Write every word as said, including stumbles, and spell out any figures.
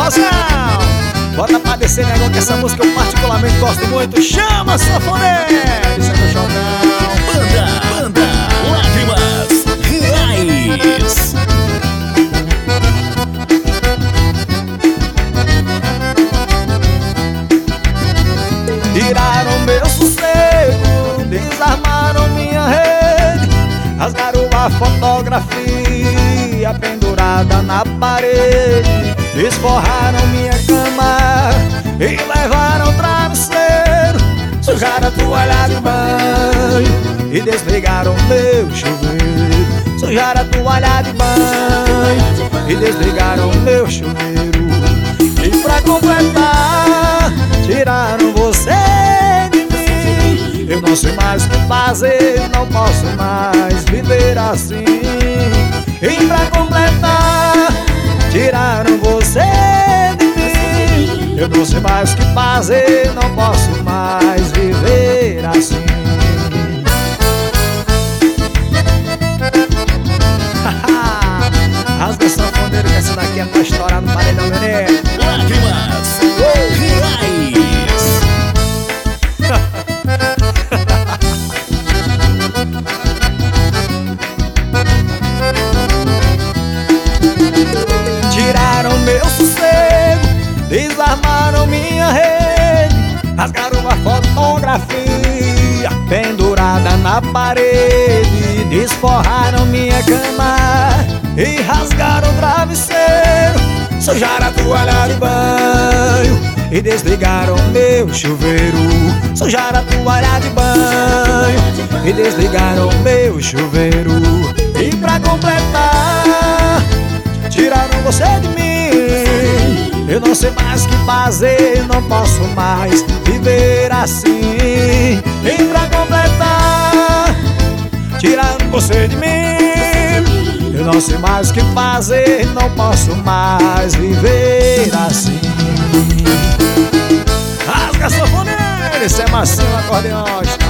forrozão. Bota pra descer, negócio, que essa música eu particularmente gosto muito. Chama, sanfoneiro. Isso é meu jogão. Banda, banda, lágrimas reais. Tiraram meu sossego, desarmaram minha rede, rasgaram a fotografia pendurada na parede, desforraram minha cama e levaram o travesseiro, sujaram a toalha de banho e desligaram meu chuveiro, sujaram a toalha de banho e desligaram meu chuveiro. E pra completar, tiraram você de mim. Eu não sei mais o que fazer, não posso mais viver assim. E pra completar, tiraram você de mim. Eu não sei mais o que fazer, não posso mais viver assim. Rasga a sanfoneira, que essa daqui é pra estourar no paredão, menino. Lágrimas reais. Tiraram meu sossego, desarmaram minha rede, rasgaram a fotografia pendurada na parede, desforraram minha cama e rasgaram o travesseiro, sujaram a toalha de banho e desligaram meu chuveiro, sujaram a toalha de banho e desligaram meu chuveiro. E pra completar, tiraram você de mim. Eu não sei mais o que fazer, não posso mais viver assim. E pra completar, tiraram você de mim. Eu não sei mais o que fazer, não posso mais viver assim. Rasga a sanfoneira, esse é Marcinho Acordeonista.